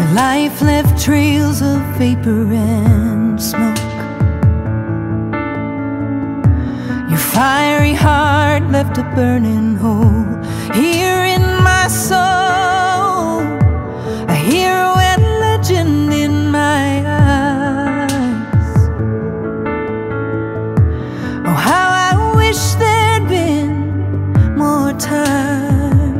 Life left trails of vapor and smoke. Your fiery heart left a burning hole here in my soul. I hear a wet legend in my eyes. Oh, how I wish there'd been more time.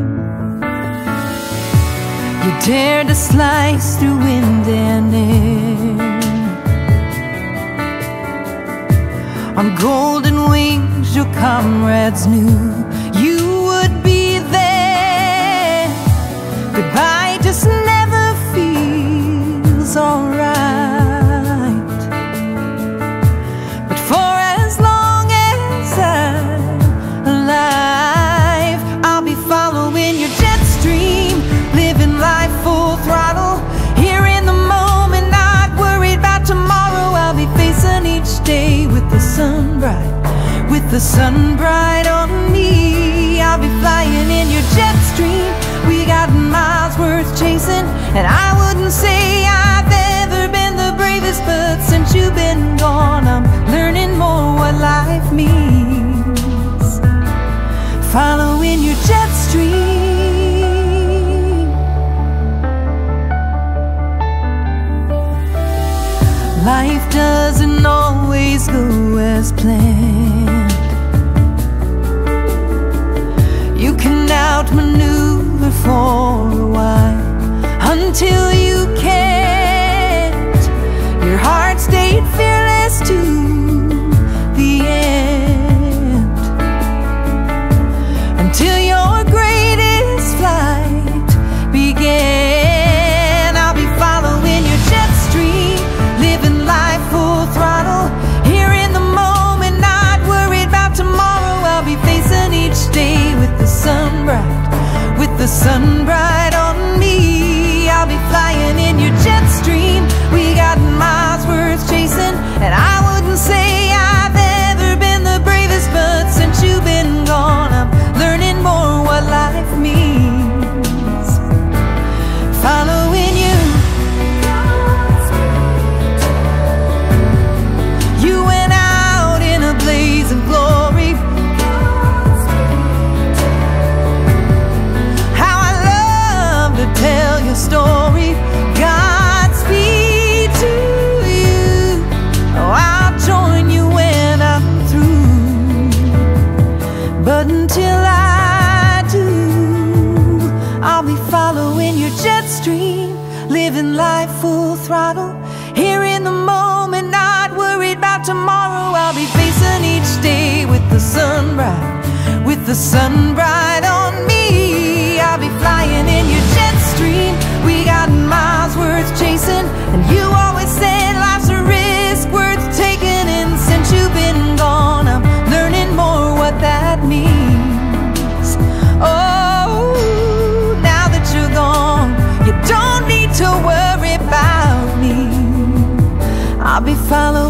You dared to slice through wind and air. On golden wings your comrades knew you would be there. Goodbye just never feels alright. But for as long as I'm alive, I'll be following your jet stream, living life full throttle. Here in the moment, not worried about tomorrow. I'll be facing each day with the sun bright, with the sun bright on me. I'll be flying in your jet stream. We got miles worth chasing, and I wouldn't say I've ever been the bravest, but since you've been gone, I'm learning more what life means. Following your jet stream. Life doesn't always go as planned. You can outmaneuver for a while until you can't. Your heart stayed fearless to the end, until your greatest flight began. I'll be following your jet stream, living life full throttle. Here in the moment, not worried about tomorrow. I'll be facing each day with the sun bright, with the sun bright on me. I'll be flying in your jet stream. We got miles worth chasing, and I wouldn't say I've ever been the bravest, but since you've been gone, I'm learning more what life means. Following you. You went out in a blaze of glory. How I love to tell your story. Godspeed to you. Oh, I'll join you when I'm through. But until I do, I'll be following your jet stream, living life full throttle. Here in the moment, not worried about tomorrow. I'll be facing each day with the sun bright, with the sun bright on me. I'll be flying in your jet stream. We got miles worth chasing, and you always said life's a risk worth taking. And since you've been gone, I'm learning more what that means. Oh, now that you're gone, you don't need to worry about me. I'll be following